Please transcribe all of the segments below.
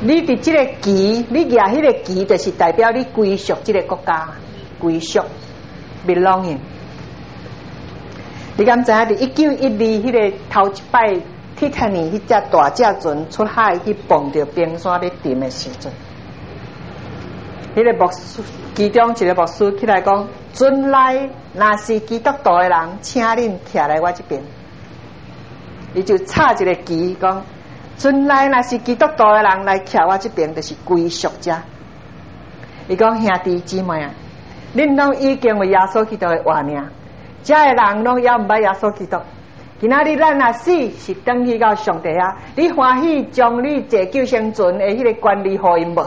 你伫这个旗，你举迄个旗，就是代表你归属这个国家，归属 belonging。你敢知影？伫1912迄个头一摆铁达尼迄只大只船出海去碰着冰山要沉的时阵，迄个牧师其中一个牧师起来讲：船内若是基督徒的人，请恁徛来我这边。伊就插一个旗讲。船内若是基督徒的人来徛我这边，就是归属者。伊讲兄弟姊妹啊，恁拢已经为耶稣基督的活命，遮的人拢也毋捌耶稣基督。今仔日咱若死，是转去到上帝啊！你欢喜将你坐救生船的迄个权利互因无？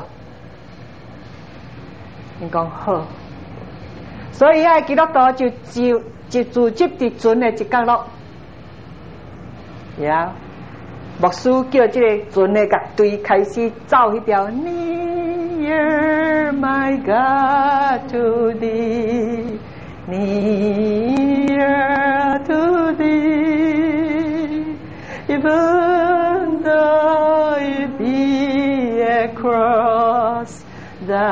因讲好，所以啊，基督徒就组织伫船的一角落，呀。牧师叫这个船的乐队开始走迄条 Near my God to thee, near to thee, even though it be across the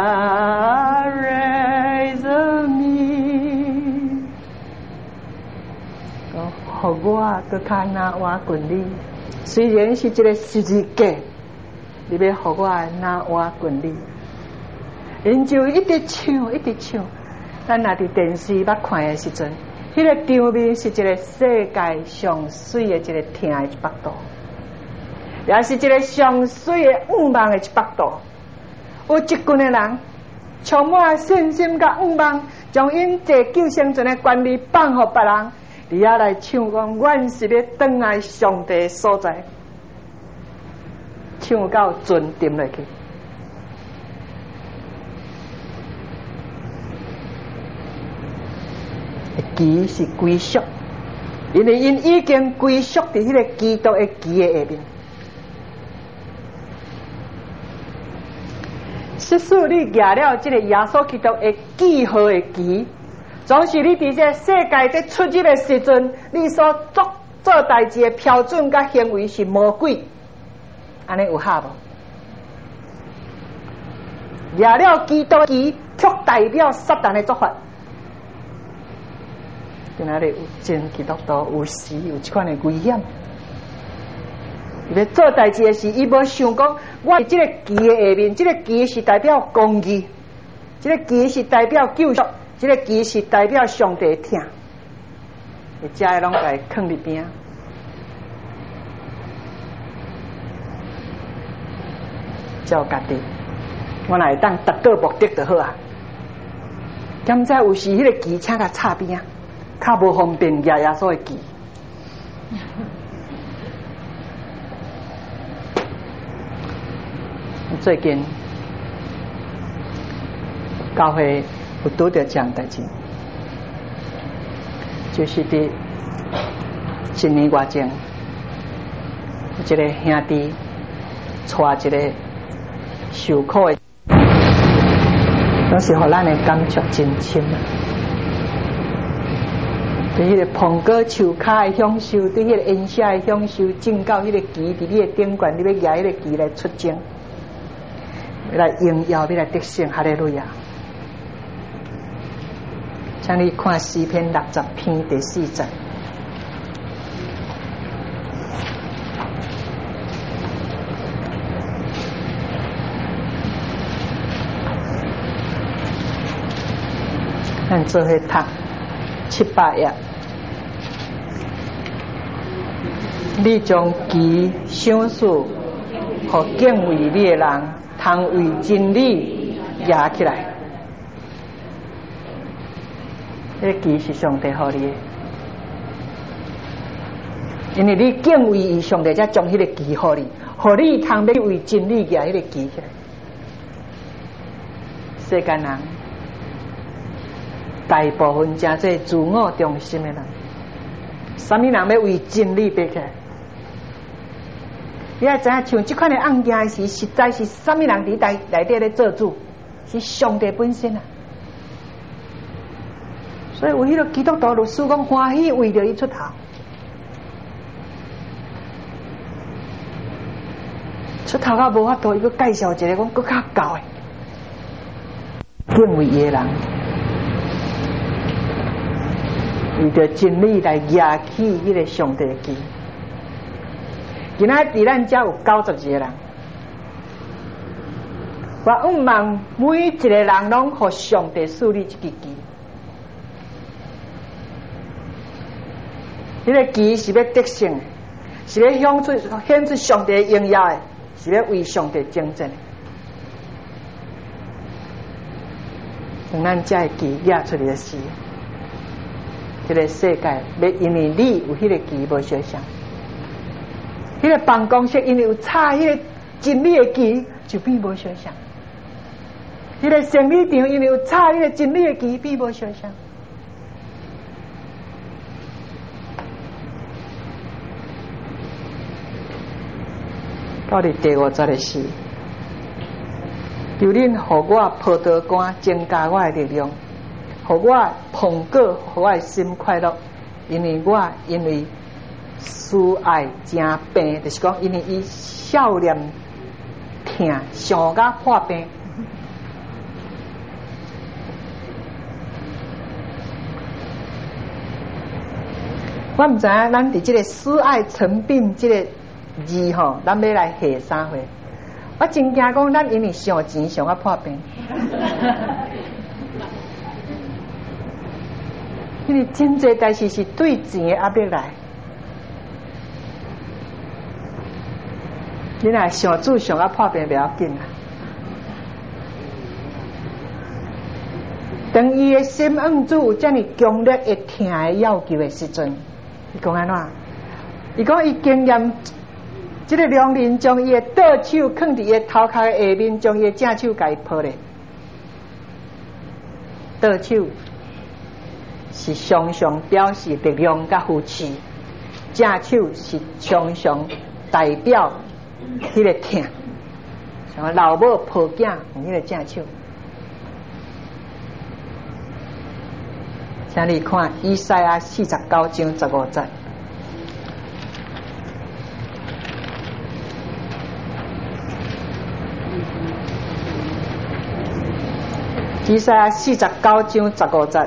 razor me， 互我搁较难活滚你。虽然是一个十字架，你要互我拿我滚你，因就一直唱，一直唱。咱若伫电视捌看的时阵，迄个场面是一个世界上水的一个听的一百度，也是一个上水的愿望的一百度。有一群的人充满信心甲愿望，将因坐救生船的权利放互别人。你也来唱讲，阮是咧转来上帝所在，唱到船沉落去。旗是归属，因为因已经归属伫迄个基督的旗的下面。即使你举了这个耶稣基督的记号的旗。总是你伫这世界在出入的时阵，你所做代志的标准甲行为是魔鬼，安尼有合无？举了基督旗，却代表撒旦的做法。今仔日有真基督徒有时有这款的危险，伊要做代志的时，伊无想讲，我这个旗的下面，这个旗是代表公义，这个旗是代表救赎。这个旗是代表上帝听，你遮个拢来放伫边，照家己，我若会当达到目的就好啊。敢知有时迄个旗请甲插边，较无方便举耶稣的旗。最近教会。有拄着这样代志，就是伫1年外前，有一个兄弟带一个受苦的，拢是互咱的感触真深啊！对迄个苹果树骹的享受，对迄个烟霞的享受，正到迄个旗伫你的顶悬，你要举迄个旗来出征，要来荣耀，要来得胜，哈利路亚！请你看诗篇60篇第4节。咱做伙读700页。你将旗赏赐，互敬畏你的人，通为真理举起来。这个旗是上帝予你的，因为你敬畏伊，上帝才将迄个旗予你，予你通要为真理举迄个旗起来。世间人大部分真侪自我中心的人，什么人要为真理爬起来？你也知影，像这款的案件时，实在是什么人伫内底咧做主，是上帝本身啊。所以有迄个基督徒律师讲欢喜为着伊出头， 出头到无法度，伊佫介绍一个讲佫较高诶，敬畏伊诶人，为着真理来压起迄个上帝旗。今仔伫咱遮有92个人，我愿望每一个人拢互上帝树立一支旗。迄个旗是要得胜的，是要显出上帝荣耀的，是要为上帝征战的。当咱遮个旗举出来的时，这个世界要因为你有迄个旗无相像，迄个办公室因为有插迄个真理的旗，就变无相像；迄个生理场因为有插迄个真理的旗，变无相像。到底第50个是，求恁互我葡萄干增加我的力量，互我苹果，互我的心快乐，因为思爱真病，就是讲因为伊少年疼，想甲破病。我毋知影咱伫即个思爱成病即个字吼，咱要来下啥货？我真惊讲咱因为想钱想啊破病，因为真济代志是对钱的压力来。你若想主想啊破病袂要紧啊，当伊的心恩主有遮尔强烈会疼的要求的时阵，伊讲安怎？伊讲伊经验。这个良人将伊的倒手放伫伊的头壳的下面，将伊的正手甲伊抱咧。倒手是常常表示力量甲扶持，正手是常常代表迄个疼。像老母抱囝用迄个正手。请你看以赛亚49章15节。以赛亚49章15节，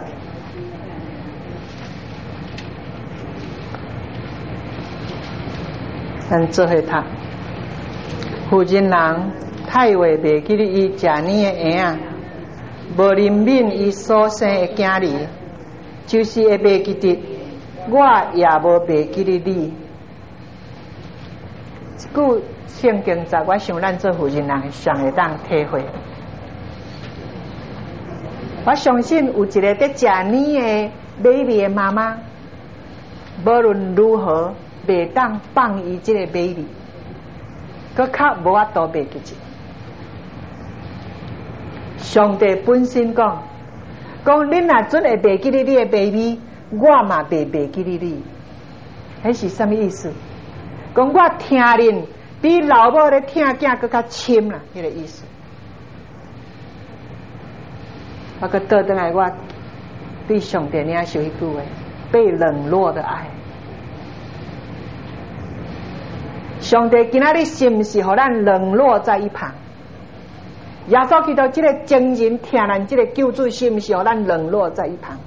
咱做伙读。妇人人太话袂记得伊食年的婴仔，无怜悯伊所生的囝儿，就是会袂记得我，也无袂记得你。这句圣经节，我想咱做妇人人上会当体会。我相信有一个在食年的美丽的妈妈，无论如何袂当放伊这个美丽，佮较无法度袂记住。上帝本身讲恁若准会袂记得你的 baby， 我嘛袂记得你。迄是什么意思？讲我疼恁比老母咧疼囝佮较深啦，迄个意思。我个倒转来，我对上帝领受一句话：被冷落的爱。上帝今仔日是毋是互咱冷落在一旁？耶稣基督这个真人听咱这个救主，是毋是互咱冷落在一旁？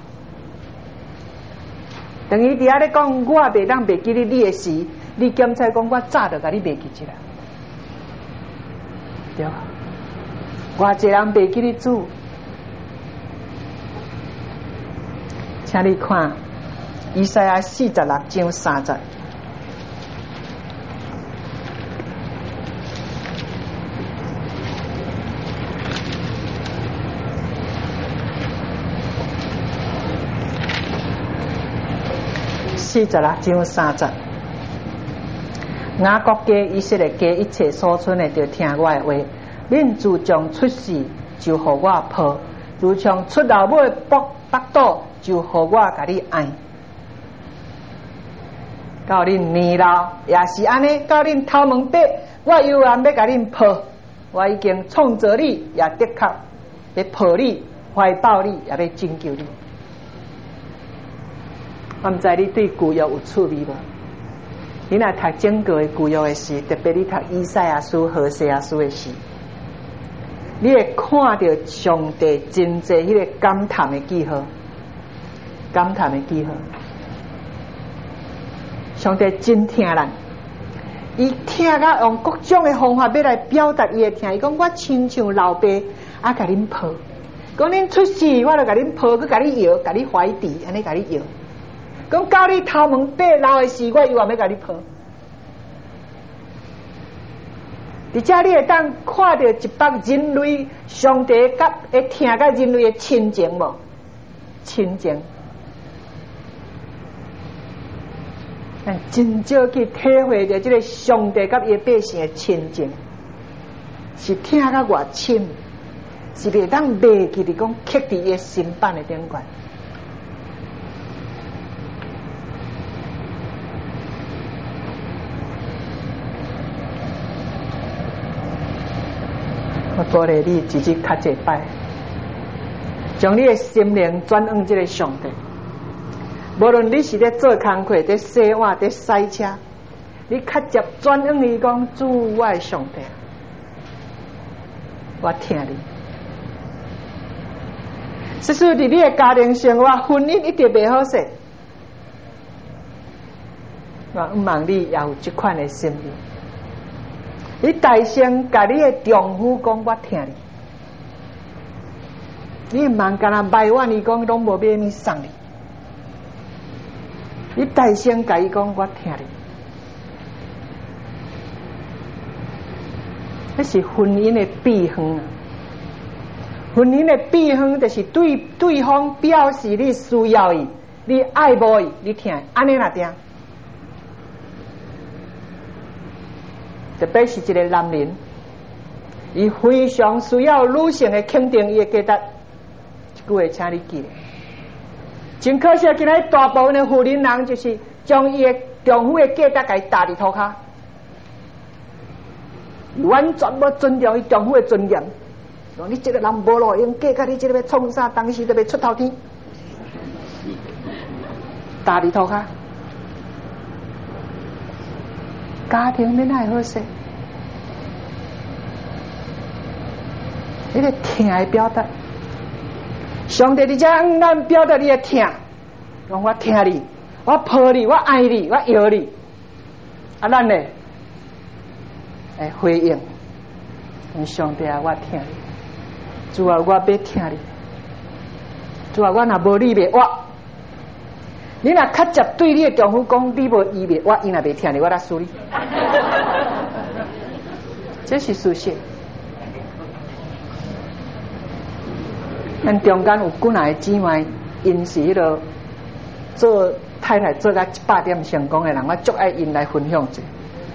等于伫遐咧讲，我袂当袂记得你的时，你检测讲我早就甲你袂记住啦，对吧？偌济人袂记得主。请你看以赛亚46章3节，章3节，雅各家、以色列家一切所存的，就听我的话。恁自从出世就互我抱，如像出老母的腹肚，就互我甲你爱。到恁年老也是安尼，到恁头毛白，我犹然要甲恁抱。我已经创造你，也的确要抱你、怀抱你，也要拯救你。我毋知你对旧约有趣味无？ 你若读整个的旧约的诗，特别你读以赛亚书、何西阿书的诗，你会看到上帝真济迄个感叹的记号，感叹的记号。上帝真疼人，伊疼甲用各种的方法要来表达伊的疼。伊讲我亲像老爸啊，甲恁抱，讲恁出世，我就甲恁抱，佮甲你摇，甲你怀弟，安尼甲你摇。讲到你头毛白老的时，我又要甲你抱。而且你会当看到一帮人类上帝甲会疼甲人类的亲情无？亲情，但真少去体会到这个上帝甲伊百姓的亲情，是疼甲偌亲，是袂当袂记的讲刻伫伊的心板的顶悬。我鼓励你自己较一摆，将你的心灵转向这个上帝。无论你是在做工课、在洗碗、在洗车，你较接转向伊讲主，我的上帝，我听你。是说伫你的家庭生活、婚姻一定袂好势，我毋望你也有这款的心理。你大声甲你的丈夫讲，我听你。你毋茫干那埋怨伊讲，拢无买你送你。你大声甲伊讲，我听你。这是婚姻的避风啊！婚姻的避风，就是对方表示你需要伊，你爱慕伊，你听，安尼若定。特别是一个男人，伊非常需要女性的肯定伊的价值。这句话，请你记。真可惜，今仔大部分的妇人人就是将伊的丈夫的价值给打伫涂骹，完全无尊重伊丈夫的尊严。说你这个人无路用，价值你这个要创啥？当时都要出头天，打伫涂骹。家庭免爱好势，你个疼的表达，上帝伫遮让咱表达你的疼，讲我疼你，我抱你，我爱你，我摇你，啊，咱呢会回应，上帝啊，我疼你，主啊，我要疼你，主啊，我若无你袂活。你若较接对你的丈夫讲，你无伊袂，我伊若袂听你，我来输你。这是事实。咱中间有几个姊妹，因是迄个做太太做到100点成功的人，我足爱因来分享者。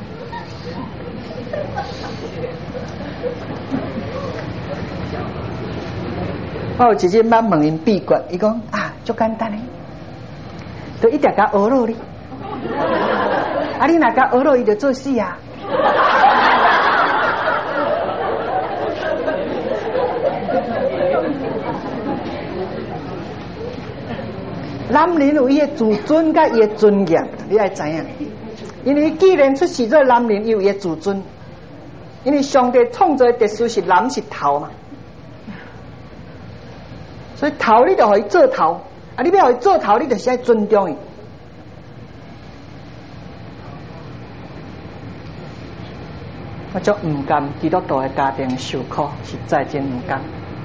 我有一日捌问因秘诀，伊讲啊，足简单的。就一定甲学落你，啊！你若甲学落，伊就做死啊！男人有伊的自尊甲伊的尊严，你爱知影。因为既然出世做男人，有伊的自尊，因为上帝创造的特殊是男是头嘛，所以头你就可以做头。啊！你要伊做头，你就是爱尊重伊。我足唔甘基督徒的家庭受苦，实在真唔甘。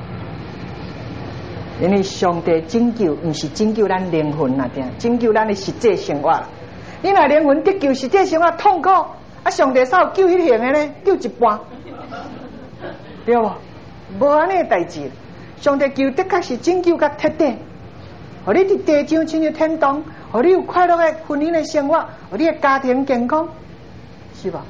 因为上帝拯救，唔是拯救咱灵魂那点，拯救咱的实际生活。你若灵魂得救，实际生活痛苦，啊！上帝啥有救迄型的呢？救一半，对无？无安尼代志。上帝救的确是拯救甲彻底。互你伫地上进入天堂，互你有快乐的婚姻的生活，互你的家庭健康，是吧？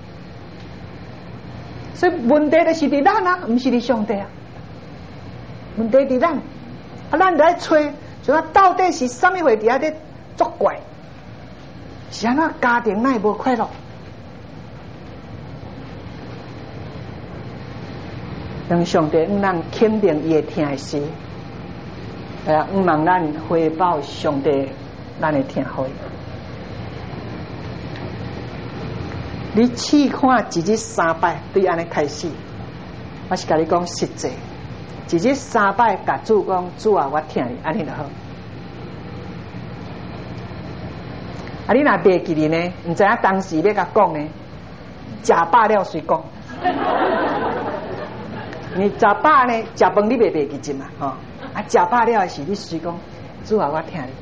所以问题就是伫咱啊，唔是伫上帝啊。问题伫咱，啊，咱就爱找，就讲到底是啥物货伫遐咧作怪？是安怎家庭哪会无快乐？让上帝让咱肯定伊会听的事。毋望咱回报上帝，咱会听好。 你试看一日3摆，对安尼开始，我是甲你讲实际，一日3摆，甲主讲主啊，我听你，安尼就好。啊，你若袂记哩呢？唔知影当时要甲讲呢？食饱了随讲。你食饱呢？食饭你袂记进嘛？吼、哦！啊，食饱了是你随讲，主啊，我听你。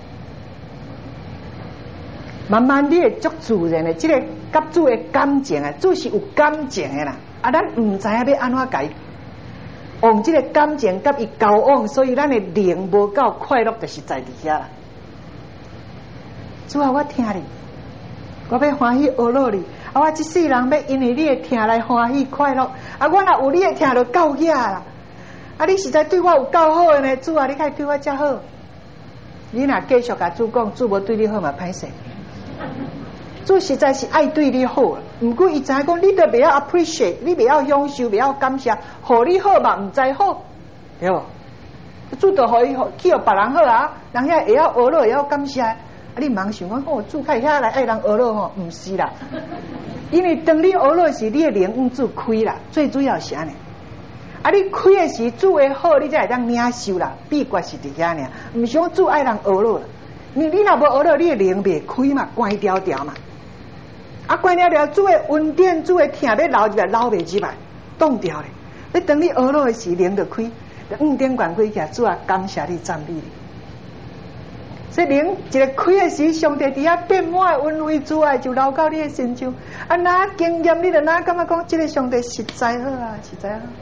慢慢你会足自然的，这个甲主的感情啊，主是有感情的啦。啊，咱唔知影要安怎解，用这个感情甲伊交往，所以咱的灵无够快乐，就是在伫遐啦。主啊，我听你，我要欢喜学乐你。啊，我一世人要因为你的听来欢喜快乐。啊，我若有你的听就够遐啦。啊，你实在对我有够好的呢，主啊，你可以对我遮好。你若继续甲主讲，主无对你好嘛，歹势。主实在是爱对你好，毋过伊知影讲，你都袂晓 appreciate， 你袂晓享受，袂晓感谢，互你好嘛，毋知好，对无？主就互伊去互别人好啊，人遐会晓学乐，会晓感谢。啊，你茫想讲，哦，主开遐来爱人学乐吼，毋是啦。因为当你学乐时，你的灵往主开啦，最主要是安尼。啊，你开的时，主的好，你才会当领受啦。秘诀是伫遐尔，毋是讲主爱人学乐啦。你若无学乐，你的灵袂开嘛，关条条嘛。啊，关了了，主的恩典，主的听要留入来，留袂入来，冻掉咧。你等你学乐的时，灵就开，5点关开起来，主啊，感谢你，赞美你。所以灵一个开的时，上帝伫遐变满的恩惠主爱就流到你的身上。啊，哪经验你就哪感觉讲，这个上帝实在好啊，实在好。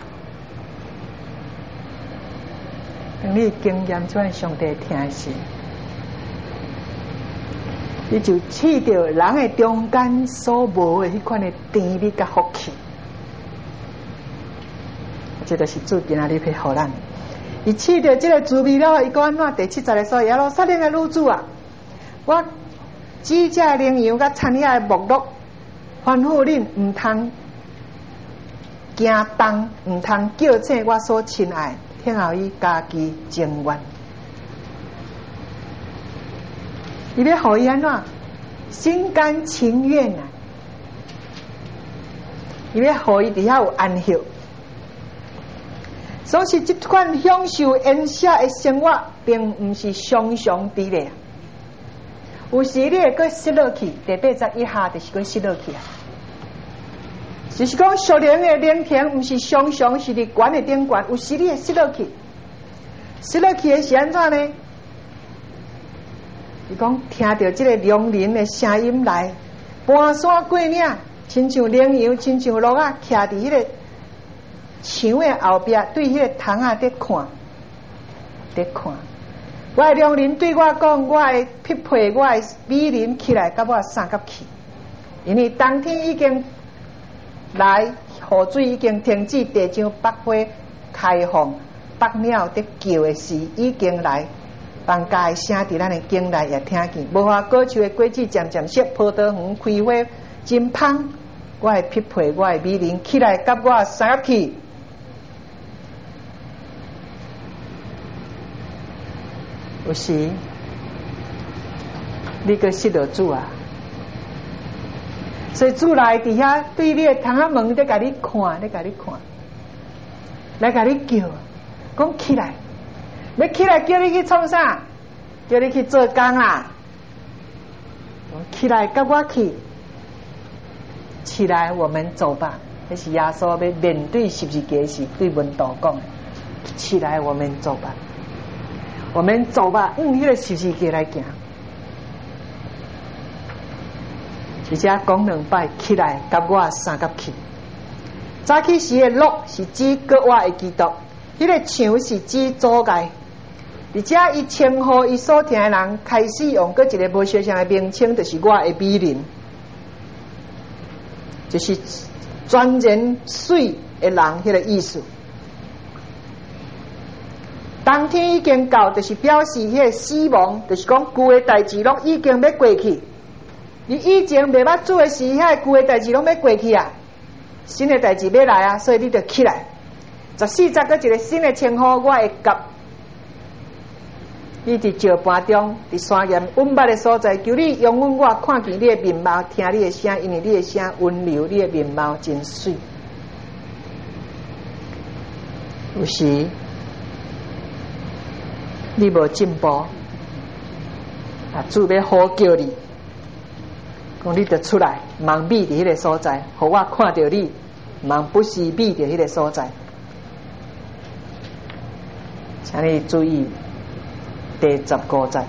当你经验这样上帝听的时，你就试着人的中间所无的迄款的甜蜜甲福气。这就是主今仔日去互咱。伊试着这个滋味了，伊讲安怎？第70个说：耶路撒冷的女主啊，我指这羚羊甲产业的目录，吩咐恁毋通惊动，毋通叫醒我所亲爱，听候伊家己情愿。伊要互伊安怎？心甘情愿啊！伊要互伊伫遐有安息。所以这款享受恩赦的生活，并不是常常伫咧。有时你会阁失落去，第81下就是阁失落去啊。就是讲属灵的灵庭，不是常常是伫悬的顶悬，有时你会失落去。失落去的是安怎呢？伊讲听到这个良人的声音来，搬山过岭，亲像羚羊，亲像鹿啊，徛伫迄个墙的后壁，对迄个窗啊在看，在看。我的良人对我讲，我会匹配我的美人起来，甲我三角去。因为冬天已经来，雨水已经停止，地上百花开放，百鸟在叫的时已经来。放假的声伫咱的境内也听见，无花果树的果子渐渐熟，葡萄园开花真芳。我会匹配我的美人起来，甲我三角去。有时你个失落主啊，所以主来伫遐对你的窗仔门在甲你看，在甲你看，来甲你叫，讲起来，要起来叫你去创啥？叫你去做工啦！起来，甲我去，起来，我们走吧。那是耶稣要面对十字架时对门徒讲的。起来，我们走吧。我们走吧，迄个十字架来行。而且讲2摆，起来，甲我三角去。早起时的鹿是指国外的基督，迄个墙是指阻碍。而且伊称呼伊所听的人，开始用过一个无相像的名称，就是我的美人，就是专人水的人迄个意思。冬天已经到，就是表示迄个死亡，就是讲旧的代志拢已经要过去。你以前袂捌做的事，遐旧的代志拢要过去啊，新的代志要来啊，所以你就起来。14节搁一个新的称呼，我会甲。 你伫石盘中，伫山岩温密的所在，求你拥吻我，看见你的面貌，听你的声，因为你的声温柔，你的面貌真水。有时你无进步，啊，主要呼叫你，讲你得出来，望美伫迄个所在，互我看到你，望不是美伫迄个所在。请你注意第15节，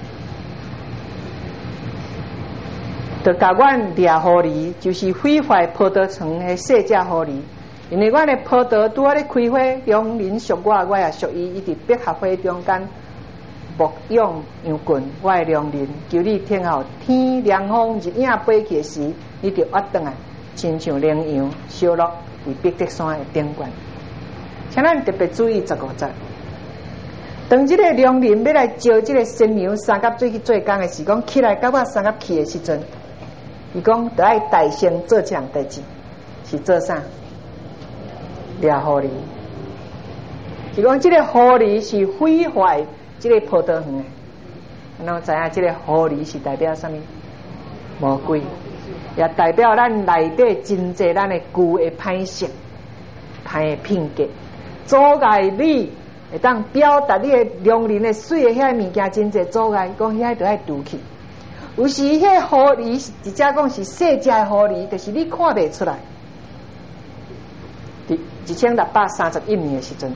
就甲阮掠互你，就是毁坏葡萄园的世界互你。因为阮的葡萄拄仔咧开花，龙鳞属我，我也属伊。伊伫百合花中间牧养羊群，我的龙鳞。求你听候天凉风日影飞去时，你就挖转来，亲像羚羊烧落伫碧德山的顶端。请咱特别注意15节。当这个龙鳞要来招这个新娘三甲水去做工的时，讲起来甲我三甲去的时阵，伊讲得爱大声做这样代志，是做啥？掠狐狸，是讲这个狐狸是毁坏这个葡萄园的。咱知影这个狐狸是代表什么？魔鬼，也代表咱内底真济咱的旧的歹性、歹的品格，阻碍你会当表达你的良人的水的遐物件，真济阻碍，讲遐都爱除去。有时迄狐狸直接讲是世界的狐狸，就是你看袂出来。1631年的时阵，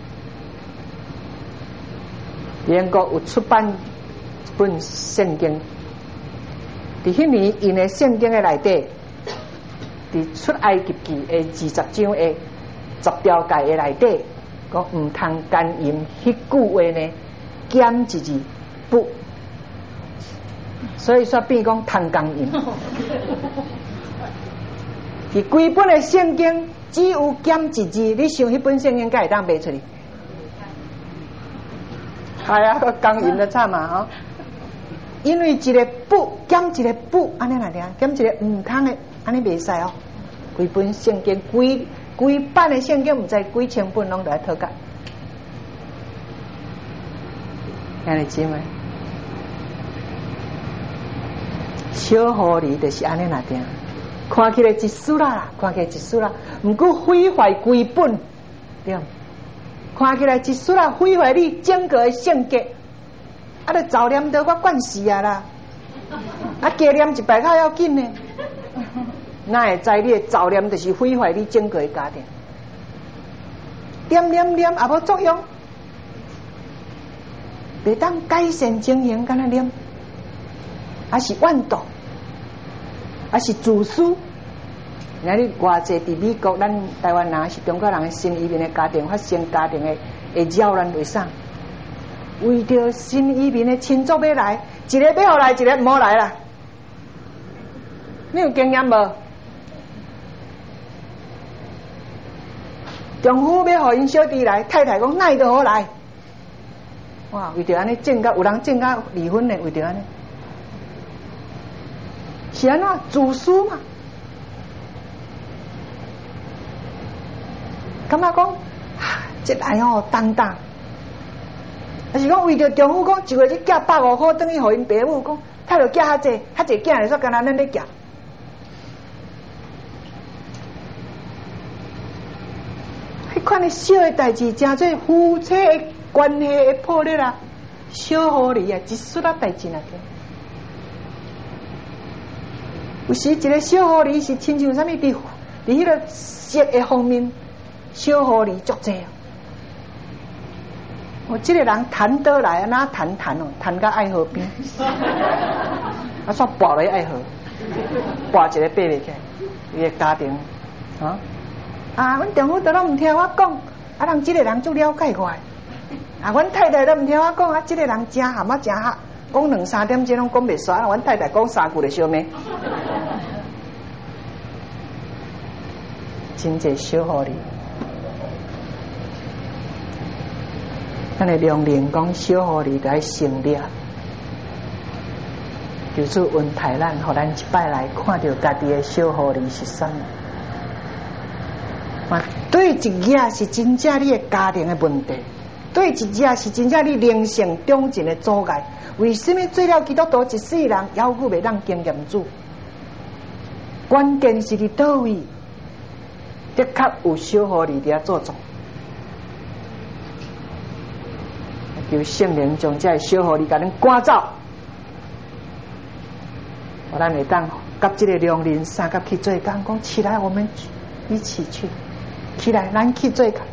英国有出版一本圣经，伫迄年因的圣经的内底，伫出埃及记的20章的10条诫的内底，讲毋通干淫迄句话呢，减一字不，所以说变讲通干淫。伫规本的圣经只有减一字，你想迄本圣经敢会当卖出去？系啊，个刚淫的惨嘛吼！因为一个不减一个不，安尼来听，减一个唔通的，安尼袂使哦。规本圣经，规版的圣经，唔知几千本拢来讨价。安尼知吗？小狐狸就是安尼来听。看起来一丝啦，看起来一丝啦，毋过毁坏规本，对。看起来一丝啦，毁坏你整个的性格，啊，就早念到我惯死啊啦，啊，加念一摆较要紧呢，哪会知你的早念就是毁坏你整个的家庭，念也无作用，袂当改善情形，敢若念，还是怨毒。还是自私，那你偌济伫美国，咱台湾人是中国人的新移民的家庭，发生家庭的扰乱为啥？为着新移民的亲族要来，一个要来，一个唔好来啦。你有经验无？丈夫要互因小弟来，太太讲哪都好来。哇，为着安尼争甲有人争甲离婚的，为着安尼。是安怎自私嘛？感觉讲，这来哦，当当，但是讲为着丈夫讲，一个月寄150块，等于互因爸母讲，他就寄较济囝来说，干那咱咧寄。迄款的小的代志，真做夫妻的关系的破裂啦，小狐狸啊，一丝仔代志来个。有时一个小狐狸是亲像啥物？伫迄个色的方面，小狐狸足济。我这个人谈倒来，哪谈哦，谈到爱河边，啊，煞跋落爱河，跋一个爬袂起来，伊个家庭啊，阮丈夫都拢唔听我讲，啊，人这个人足了解我，啊，阮太太都唔听我讲，啊，这个人真含啊真黑。讲2-3点钟拢讲袂煞，阮太太讲3句就烧咩？真济小狐狸，咱的良人讲小狐狸就爱成立，就是温台咱，互咱一摆来看到家己的小狐狸是啥物。对一个是真正你的家庭的问题， 对一只是真正你灵性中间的阻碍。为什么做了基督徒一世人，犹豫袂当经验主？关键是伫倒位，的确有小狐狸伫遐做作。求圣灵将这小狐狸甲恁赶走，我咱会当甲这个良人三甲去做工，讲起来，我们一起去，起来，咱去做工。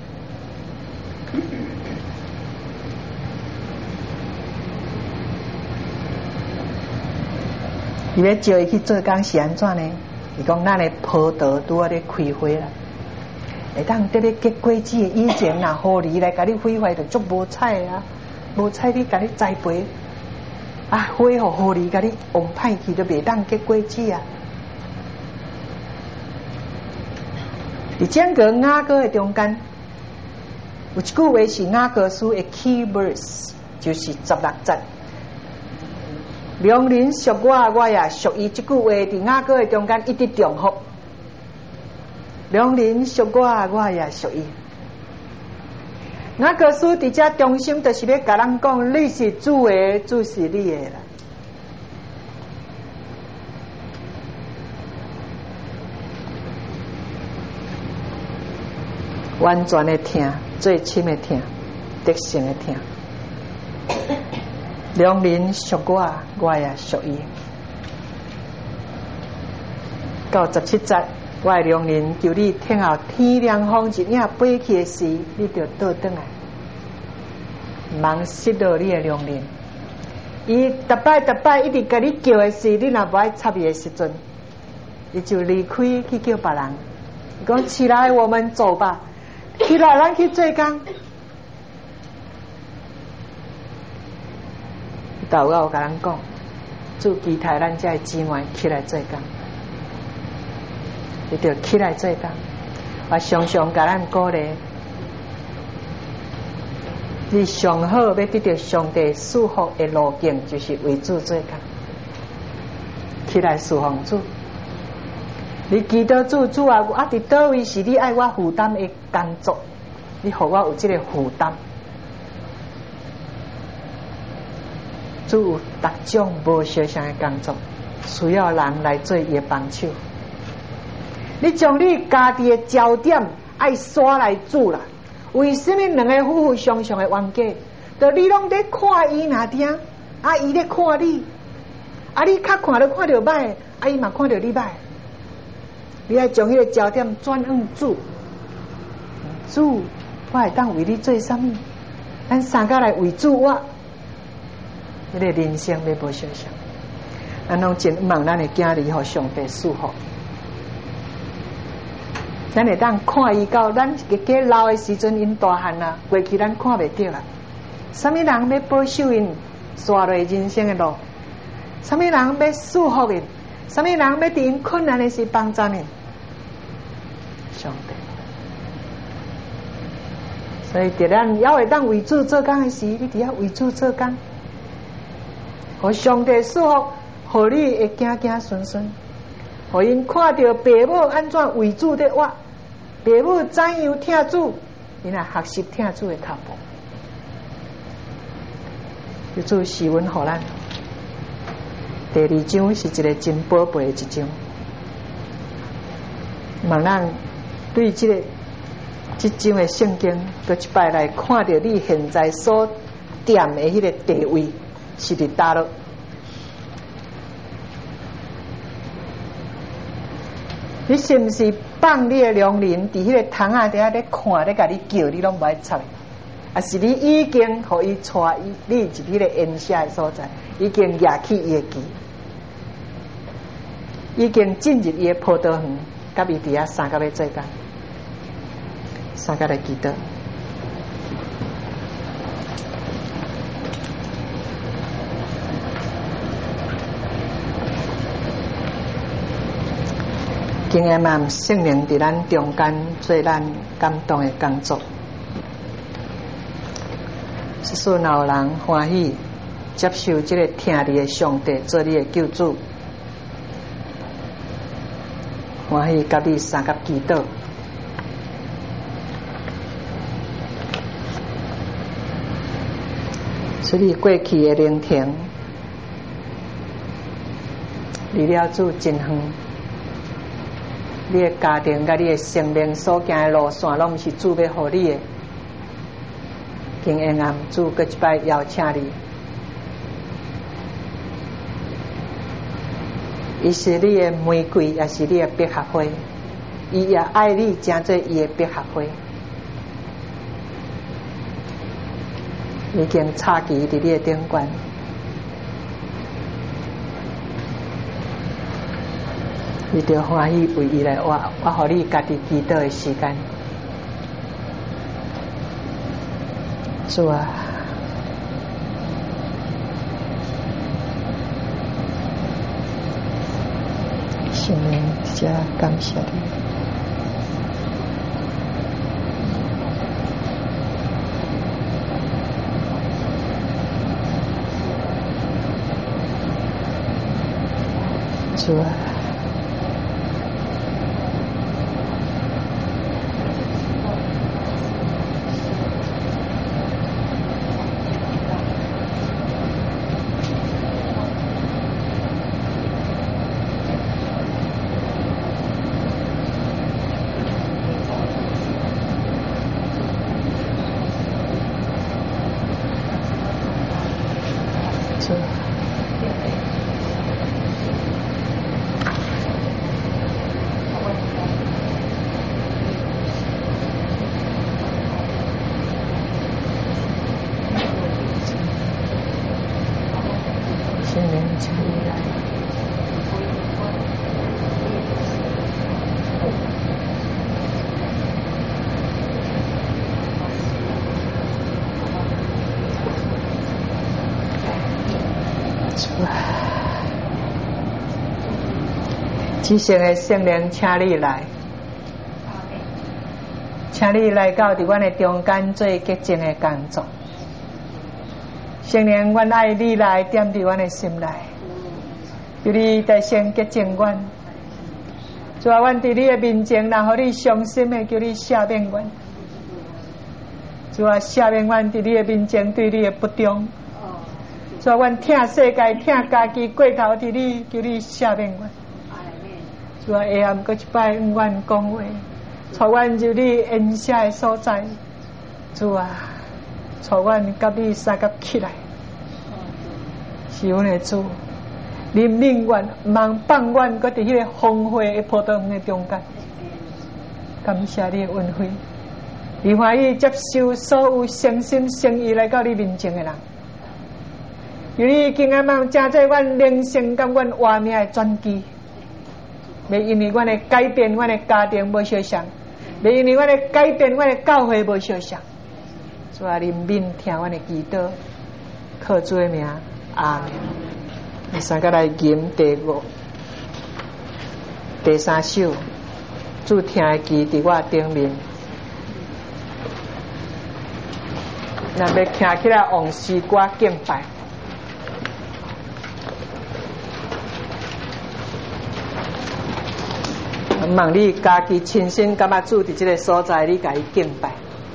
伊要招伊去做工是安怎呢？伊讲咱的葡萄拄啊咧开花啦，会当得咧结果子。以前若狐狸来甲你毁坏，就足无彩啊，无彩你甲你栽培啊，花互狐狸甲你往歹去，都袂当结果子啊。伫整个雅歌的中间，有一句话是雅歌书的 key verse， 就是16节。良人属我，我也属伊。这句话伫雅歌的中间一直重复。良人属我，我也属伊。雅歌书伫这中心，就是要甲人讲：你是主的，主是你的啦。完全的听，最深的听，得胜的听。良人属我，我也属伊。到17节，我的良人求你听候天凉风一领飞去的时，你就倒转来，茫失落你的良人。伊逐摆一直甲你叫的时，你若无爱插伊的时阵，伊就离开去叫别人。讲起来，我们走吧，起来，咱去做工。祷告甲人讲，主期待咱这姊妹起来做工，你着起来做工。我常常甲咱鼓励，你上好要得到上帝赐福的路径，就是为主做工，起来侍奉主。你记得主啊，我伫倒位是你爱我负担的工作，你互我有这个负担。主有各种无相像的工作，需要人来做伊的帮手。你将你家己的焦点爱刷来主啦。为什么两个夫妇相的冤家？就你拢在看伊哪听，啊伊在看你，啊你较看到歹，啊伊嘛看到你歹。你爱将迄个焦点转向主，主，我会当为你做啥物？咱三个来为主我。迄个人生要无相像，咱拢真望咱的囝儿互上帝赐福。咱会当看伊到咱一个老的时阵，因大汉啦，过去咱看袂到啦。什么人要保守因刷落人生的路？什么人要祝福因？什么人要伫因困难的时帮助因？上帝。所以，伫咱要会当为主做工的时，你伫遐为主做工。互上帝赐福，互你会行行顺顺，互因看到爸母安怎为主的活，爸母怎样听主，因也学习听主的脚步。主赐阮互咱。第2章是一个真宝贝的一章，望咱对这章的圣经，搁一摆来看到你现在所踮的迄个地位。是伫倒落？你是不是放你的良人伫迄个窗仔底下咧看咧，甲你叫你拢无爱插？啊，是你已经互伊带你入迄个烟霞的所在，已经举起伊的旗，已经进入伊的葡萄园，甲伊伫遐三个要做工，三个来祈祷。经验嘛，圣灵伫咱中间做咱感动的工作。即使若有人欢喜接受这个听你的上帝做你的救主，欢喜甲你三甲祈祷。 处理过去的聆听，离了主真远。你的家庭甲你的生命所行的路线，拢毋是主要互你的。今天暗主搁一摆邀请你，伊是你的玫瑰，也是你的百合花。伊也爱你，诚做伊的百合花。已经插旗伫你的顶悬，你着欢喜为伊来活，我互你家己祈祷的时间。主啊，圣灵，真感谢你。主啊，至圣的圣灵，请你来，请你来到伫阮的中间做洁净的工作。圣灵，阮爱你来踮伫阮的心内，求你在先洁净阮。主啊，阮伫你的面前，然后你伤心的，求你赦免阮。主啊，赦免阮伫你的面前对你的不忠。主啊，阮疼世界，疼家己过头伫你，求你赦免阮。主啊，下暗搁一摆向阮讲话，带阮入你恩赦的所在。主啊，带阮甲你三甲起来，是阮的主。灵令阮，望放阮，搁伫迄个荒废的葡萄园的中间。感谢你的恩惠，你欢喜接受所有诚心诚意来到你面前的人。由你今仔梦，正做阮灵性甲阮活命的转机。袂因为阮的改变，阮的家庭无相像；袂因为阮的改变，阮的教会无相像。主啊，怜悯听阮的祈祷，靠主的名，阿门。第三个来吟第三首，主听的记伫我顶面。若要徛起来往诗歌敬拜。望你家己亲身感觉主伫这个所在，你家己敬拜。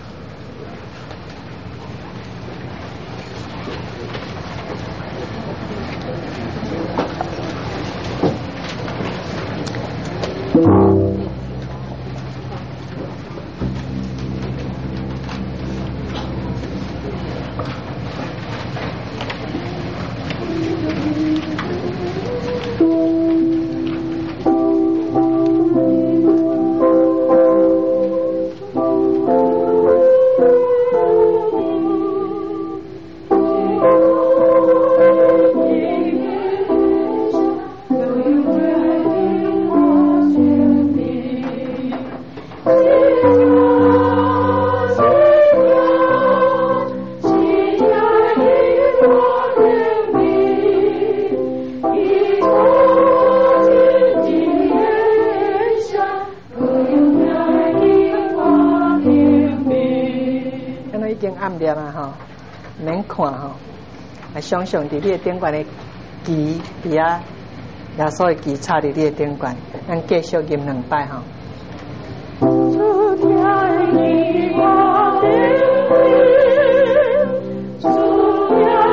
暗念啊吼，免看吼，啊想象伫你的顶悬的旗伫啊，耶稣的旗插伫你的顶悬，咱继续吟两摆吼。主听我的主听。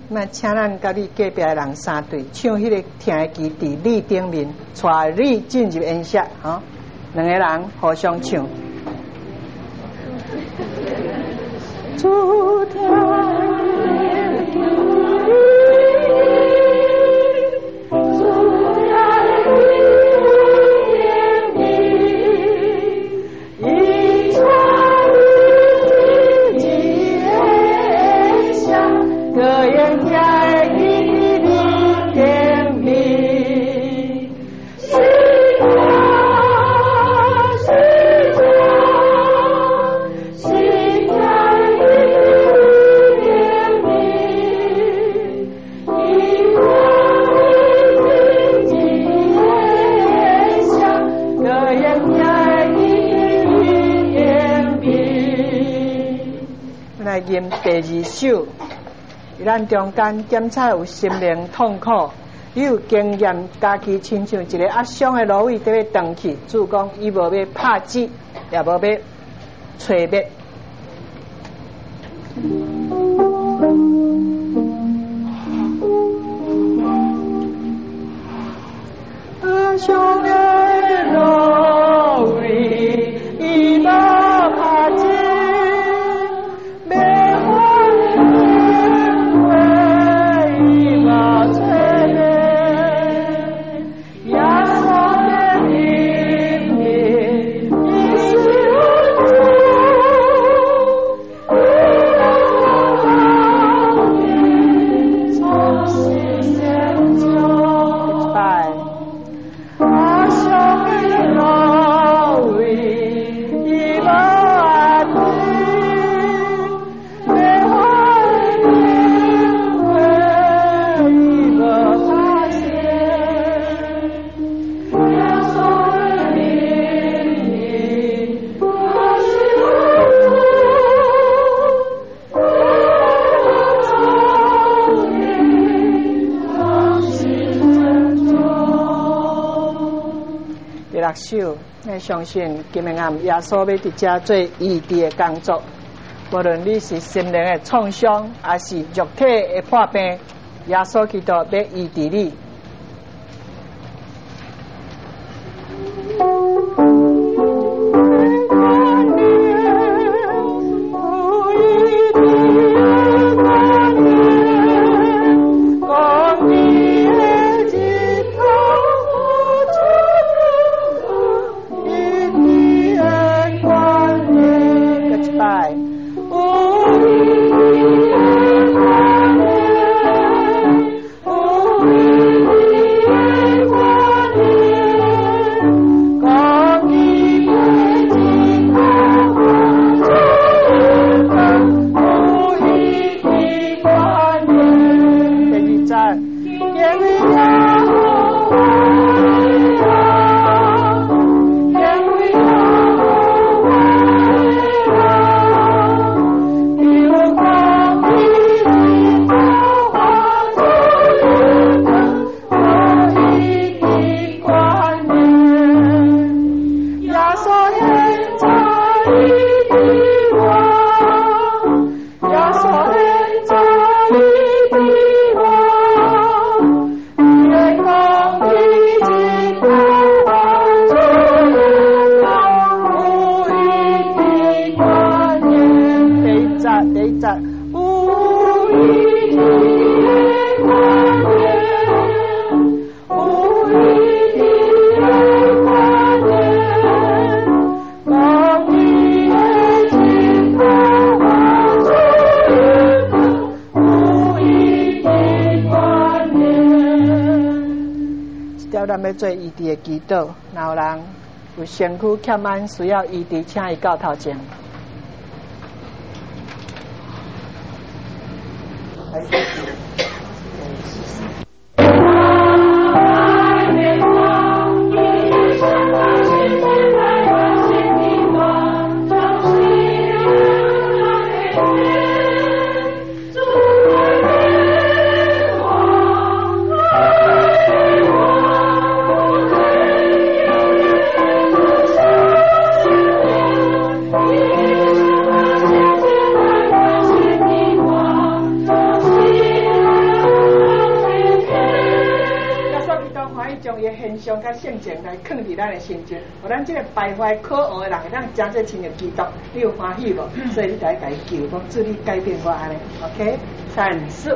那请咱甲你隔壁的人三对唱迄个听的基地你顶面，带你进入音色，吼，两个人互相唱。主天吟第二首，咱中间检查有心灵痛苦，你有经验，家己亲像一个压伤的芦苇，得要断去。主讲伊无要拍击，也无要吹灭。压伤的芦苇，伊无拍击。首，我相信今日暗耶稣要伫遮做医治的工作，无论你是心灵的创伤，还是肉体的破病，耶稣基督要医治你。咱要做医治的祈祷，若有人有身躯欠安需要医治，请伊到头前。 See 伊的现象甲性情来藏伫咱的心中，互咱这个败坏可恶的人，会当真正亲近基督，你有欢喜无？所以你家己求，我祝你改变我安尼 ，OK？ 3、4。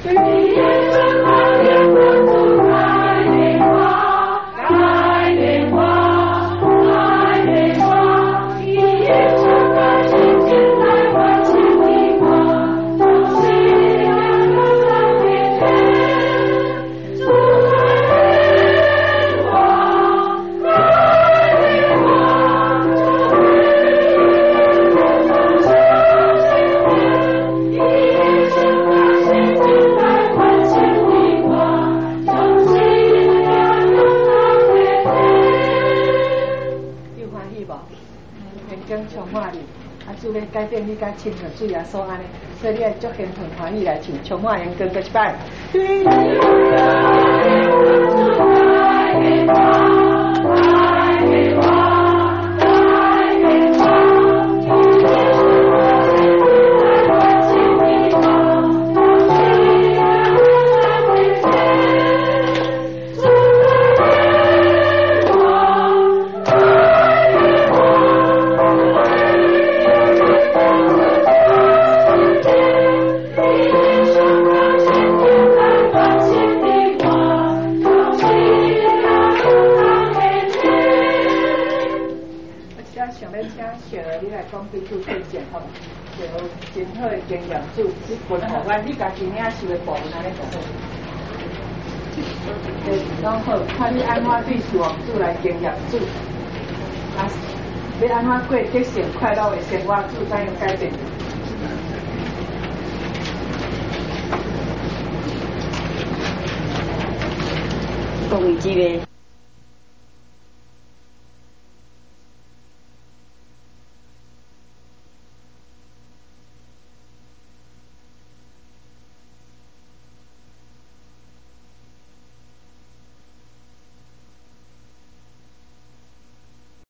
主要改变你甲亲像主耶稣安尼，所以你要足兴奋欢喜来唱，充满阳光，搁一摆。真好的经验主，你分互我，你家己领受的部分安尼就好。拢好，看你安怎对事望主来经验主，啊，要安怎过吉祥快乐的生活，主才能改变。讲一个。